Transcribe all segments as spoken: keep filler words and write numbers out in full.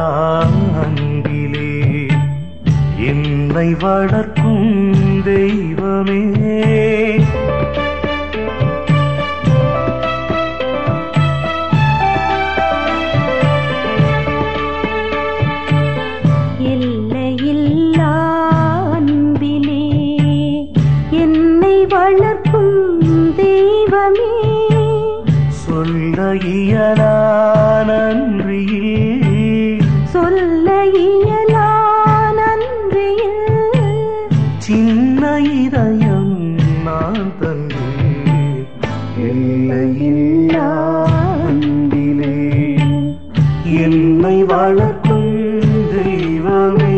அன்பிலே என்னை வளர்க்கும் தெய்வமே எல்லையில்லா அன்பிலே என்னை வளர்க்கும் தெய்வமே சொல்ல இயலா நன்றியில் சொல்ல இயலா நன்றியில் சின்ன இதயம் நான் தந்தே எல்லையில்லா அன்பிலே என்னை வளர்க்கும் தெய்வமே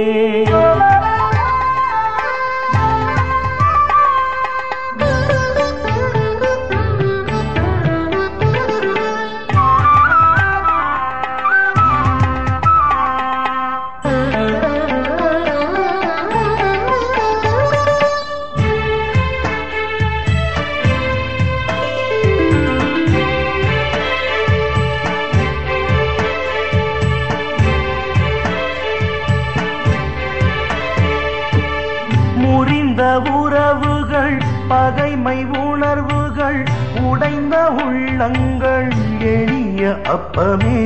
முறிந்த உறவுகள் பகைமை உணர்வுகள் உடைந்த உள்ளங்கள் எளிய அப்பமே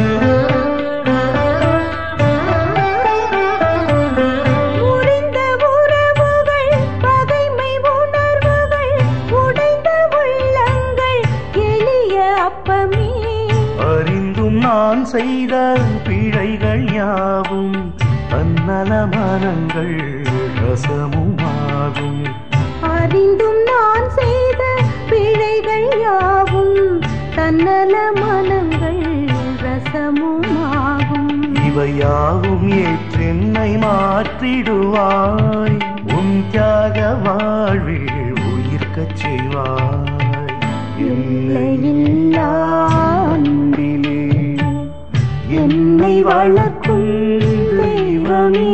முறிந்த உறவுகள் பகைமை உணர்வுகள் உடைந்த உள்ளங்கள் எளிய அப்பமே அறிந்தும் நான் செய்த பிழைகள் யாவும் தன்னலமனங்கள் ரசமுமாகும் அறிந்தும் நான் செய்த பிழைகள் யாவும் தன்னல மனங்கள் ரசமுமாகும் இவையாவும் ஏற்றென்னை மாற்றிடுவாய் உன் தியாக வாழ்வில் உயிர்க்கச் செய்வாய் எல்லையில்லா அன்பிலே என்னை வளர்க்கும் தெய்வமே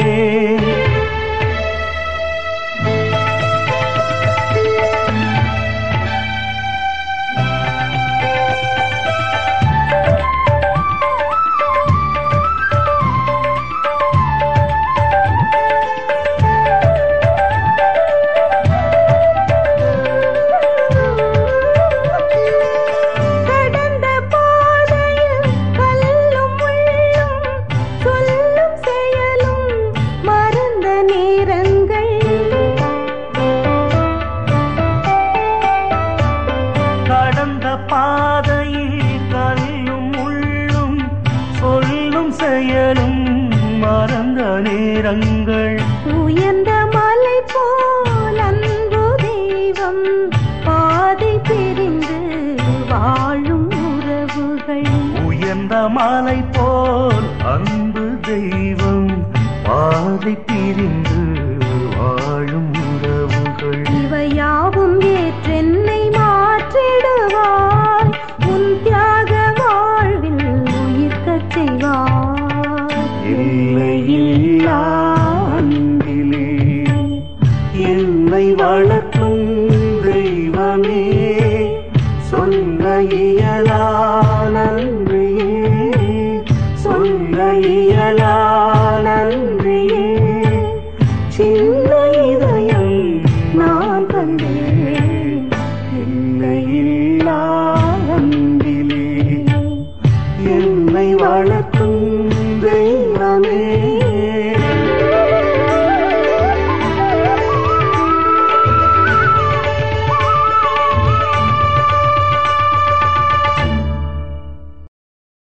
கடந்த பாதையில் கல்லும் உள்ளும் சொல்லும் செயலும் மறந்த நேரங்கள் உயர்ந்த மலை போல் அன்பு தெய்வம் பாதை பிரிந்து வாழும் உறவுகள் உயர்ந்த மலை போல் அன்பு தெய்வம் பாதை பிரிந்து வாழும் உறவுகள் இவையாவும் ஏற்றென்னை மாற்றிடுவாய் உன் தியாக வாழ்வில் உயிர்க்கச் செய்வாய் எல்லையில்லா அன்பிலே என்னை வளர்க்கும் தெய்வமே சொல்ல இயலா நன்றியே சொல்ல